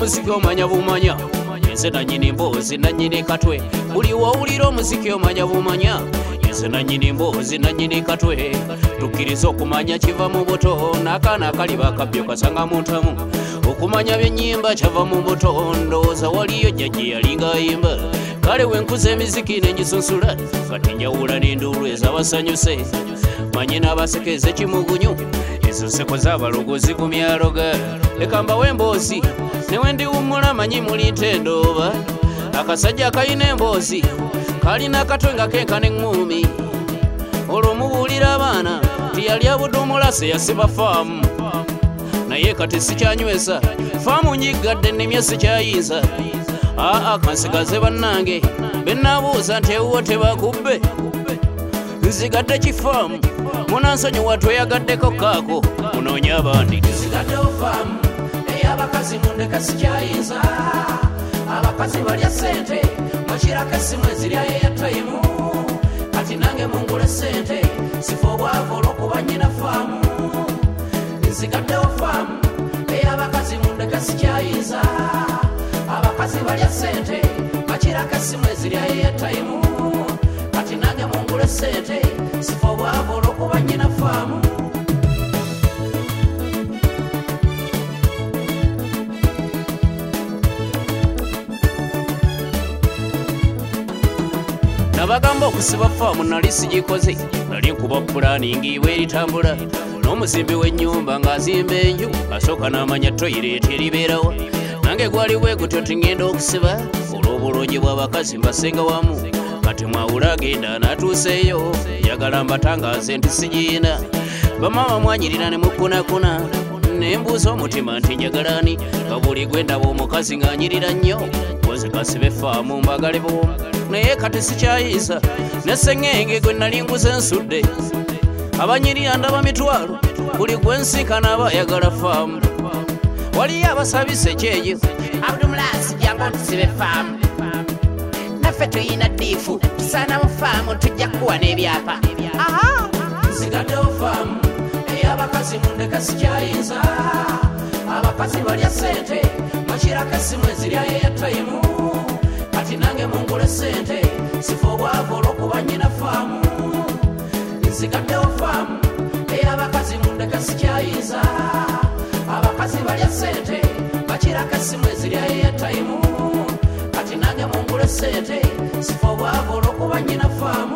omuziki omanya bumanya nze nanyini mboozi nanyini katwe buli wawulira omuziki omanya bumanya nze nanyini mboozi nanyini katwe tukkiriza okumanya kiva mu buto n'akaana akali bakabyo kasanga mu ntamu okumanya byennyimba kyava mu buto ndowooza waliyo jjajje yalinga ayimba kale wenkuza emiziki nenjisunsula kati njawula n'enduulu ez'abasanyuse manyi n'abasekeze kimugunyu ezo nseko z'abalogozi ku myaloga leka mbawe emboozi newendiwummula manyi muli ntendooba akasajja akalina emboozi kalina akatwe nga kenkana eŋŋuumi olwo mubuulira abaana tiyali abudumulase yasiba faamu naye kati sikyanywesa faamu nyiggadde nnimye sikyayinza aa kansigaze bannange benaabuuza nti ewuwo tebakubbe nzigadde kifaamu munansonyiwa tweyagaddeko kaako munoonya abandi nzigaddewo faamu ey'abakazi mundeka sikyayinza abakazi balya sente mukirako essimu ezirya eyatayimu kati nange mungule sente sifa obwavu olw'okuba nnyina faamu nzigaddewo faamu ey'abakazi mundeka sikyayinza abakazi balya sente bakirako essimu ezirya eyatayimu kati nange mungule sente sifa obwavu olw'okuba nnyina faamu nabagamba okusiba faamu nali sigikoze nali nkuba pulaningi bweritambula n'omuzimbi w'ennyumba ng'azimba enju asooka n'amanya toyireeti eribeerawo nange gwali bwe gutyo tingenda okusiba olw'obulungi bw'abakazi mbasenga wamu kati mwawula agenda n'atuuseeyo yagala mbatangaze nti sigiina bamama mwanyirira ne mukunakuna nembuuza omutima nti njagalani nga buli gwe ndaba omukazi ng'anyirira nnyo koze kasibe faamu mbagale bwomu naye kati sikyayinza neseŋŋenge gwe nali nguze ensudde abanyirira ndaba mitwalo buli gwe nsinkana aba ayagala faamu waliyo abasabisa ekyeyo abdumulasi jangu tusibe faamu naffe tuyina ddiifu tusaana mu faamu tujja kuwa n'ebyapa nsigaddewo faamu ey'abakazi mundeka sikyayinza abakazi balya sente mukirako essimu ezirya eyatayimu kati nange mungule sente sifa obwavu olw'okuba nnyina faamu nsigaddewo faamu ey'abakazi mundeka sikyayinza abakazi balya sente bakirako essimu ezirya eyatayimu kati nange mungule sente sifa obwavu olw'okuba nnyina faamu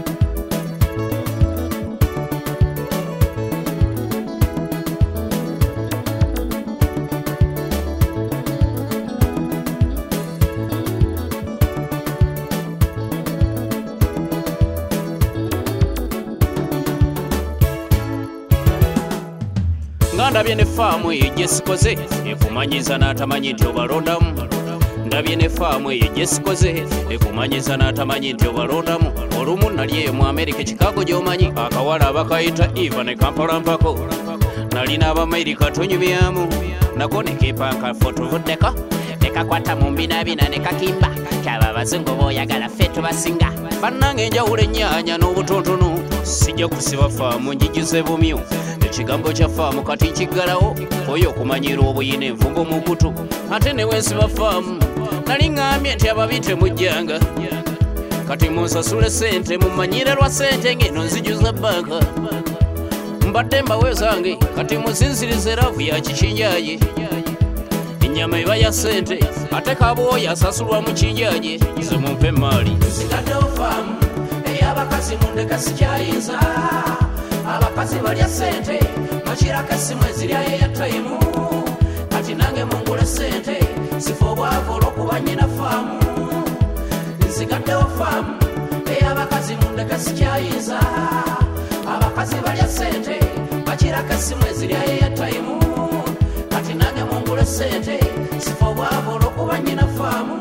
ndabye ne faamu eyo gye sikoze ekumanyiza n'atamanyi nti obalondamu ndabye ne faamu eyo gye sikoze ekumanyiza n'atamanyi nti obalondamu olumu nali eyo mu amerika Chicago gy'omanyi akawala abakayita eva ne kampala mpako nali n'abamerika tonyumyamu nako ne keepanka fotovuddeko ne kakwata mu mbinabina ne kakimba kyaba abazungu b'oyagala ffe tubasinga bannange enjawulo ennyaanya n'obutonotono sijja kusiba faamu njijuze bumyu ekigambo kya faamu kati nkiggalawo oyo okumanyira obuyina envumbo mu kutu ate ne wensiba faamu nali ŋŋambye nti ababi temujjanga kati munsasule sente mumanyire lwa sente ng'eno nzijuza banka mbadde mbawe zange kati musinzirize laavu ya kikinjaye ennyama eba ya sente ate kabwoyo asasulwa mu kinjaye ze mumpe emaali nsigaddewo faamu ey'abakazi mundeka sikyayinza abakazi balya sente mukirako essimu ezirya eyatayimu kati nange mungule sente sifa obwavu olw'okuba nnyina faamu nsigaddewo faamu ey'abakazi mundeka sikyayinza abakazi balya sente bakirako essimu ezirya eyatayimu kati nange mungule sente sifa obwavu olw'okuba nnyina faamu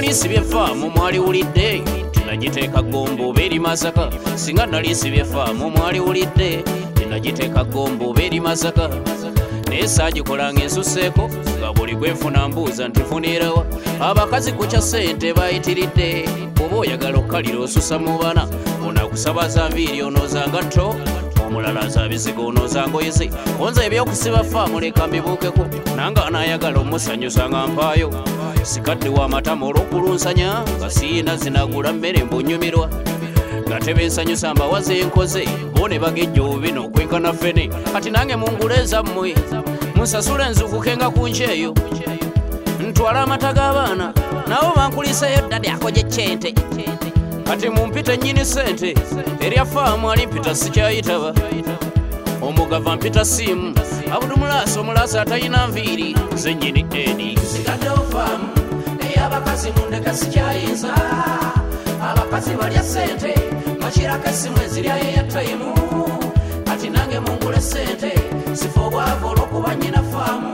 nalisibye faamu mwaliwulidde tinagiteeka Gombo beri Masaka singa nalisibye faamu mwaliwulidde tinagiteeka Gombo beri Masaka naye saagikolanga ensuseeko nga buli gwenfuna mbuuza ntifunirawa abakazi kukya ssente bayitiridde oba oyagala okkalira osusa mu bana onakusaba za nviiri onoozanga tto omulala za bizigo onooza ngoyezi onza ebyokusiba faamu leka mbibuukeko nanga anaayagala omusanyusa nga mpaayo sikadde w'amatama olw'okulunsanya nga siina zinagula mmere mbunyumirwa nga tebensanyusa mbawaze enkoze bo ne bagejja obubino okwenkana ffene kati nange mungule ezammwe munsasula enzukukenga ku nkyeyo ntwala amata g'abaana nabo bankuliseyo ddade akoje ccente kati mumpite nnyini ssente erya faamu alimpita sikyayitaba omugava mpita simu abudumulaasa omulaasa atalina nviiri ze nnyini edi sigaddewo faamu ey'abakazi mundeka sikyayinza abakazi balya ssente makirako essimu eziryayo eyatayimu kati nange mungule ssente sifa obwavu olw'okuba nnyina faamu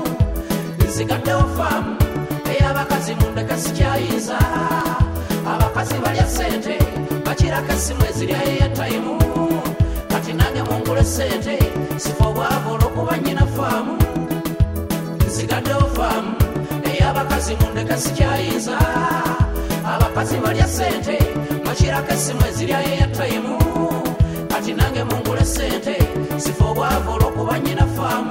nsigaddewo faamu ey'abakazi mundeka sikyayinza abakazi balya ssente bakirako essimu eziryayo eyatayimu kati nange mungule ssente sifa obwavu olw'okuba nnyina faamu nsigaddewo faamu ey'abakazi mundeka sikyayinza abakazi balya ssente makirako essimu eziryayo eyatayimu kati nange mungule ssente sifa obwavu olw'okuba nnyina faamu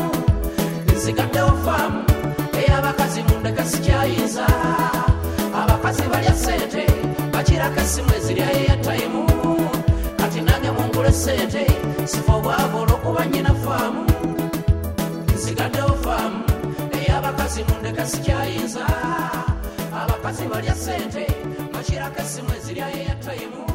nsigaddewo faamu ey'abakazi mundeka sikyayinza abakazi balya ssente bakirako essimu eziryayo eyatayimu kati nange mungule ssente sifa obwavu olw'okuba nnyina faamu nsigaddewo faamu ey'abakazi mundeka sikyayinza abakazi balya ssente makirako essimu eziryayo eyatayimu